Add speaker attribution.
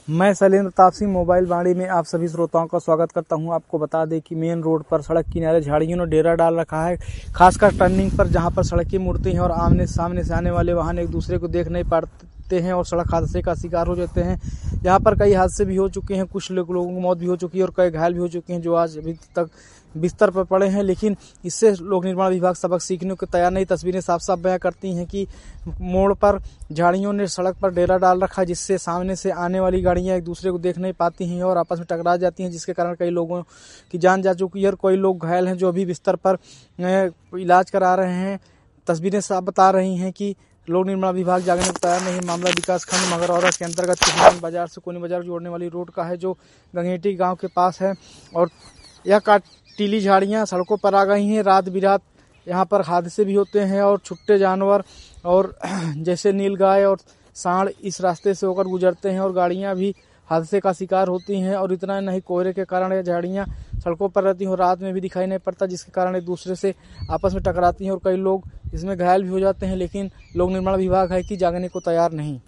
Speaker 1: मैं शैलेंद्र तापसी मोबाइल वाणी में आप सभी श्रोताओं का स्वागत करता हूं। आपको बता दें कि मेन रोड पर सड़क किनारे झाड़ियों ने डेरा डाल रखा है, खासकर टर्निंग पर जहां पर सड़कें मुड़ती हैं और आमने सामने से आने वाले वाहन एक दूसरे को देख नहीं पाते हैं और सड़क हादसे का शिकार हो जाते हैं। यहाँ पर कई हादसे भी हो चुके हैं, कुछ लोगों की मौत भी हो चुकी है और कई घायल भी हो चुके हैं जो आज अभी तक बिस्तर पर पड़े हैं। लेकिन इससे लोक निर्माण विभाग सबक सीखने को तैयार नहीं। तस्वीरें साफ साफ बयां करती हैं कि मोड़ पर झाड़ियों ने सड़क पर डेरा डाल रखा, जिससे सामने से आने वाली गाड़ियां एक दूसरे को देख नहीं पाती हैं और आपस में टकरा जाती हैं, जिसके कारण कई लोगों की जान जा चुकी है और कई लोग घायल हैं जो अभी बिस्तर पर इलाज करा रहे हैं। तस्वीरें साफ बता रही हैं कि लोक निर्माण विभाग जागने को तैयार नहीं। मामला विकास खंड मगरौरा के अंतर्गत किसान बाजार से कोनी बाजार जोड़ने वाली रोड का है, जो गंगेटी गांव के पास है। और यह काटीली झाड़ियां सड़कों पर आ गई हैं। रात बिरात यहाँ पर हादसे भी होते हैं और छुट्टे जानवर और जैसे नीलगाय और सांड इस रास्ते से होकर गुजरते हैं और गाड़ियाँ भी हादसे का शिकार होती हैं। और इतना नहीं, कोहरे के कारण ये झाड़ियाँ सड़कों पर रहती हैं और रात में भी दिखाई नहीं पड़ता, जिसके कारण एक दूसरे से आपस में टकराती हैं और कई लोग इसमें घायल भी हो जाते हैं। लेकिन लोक निर्माण विभाग है कि जागने को तैयार नहीं।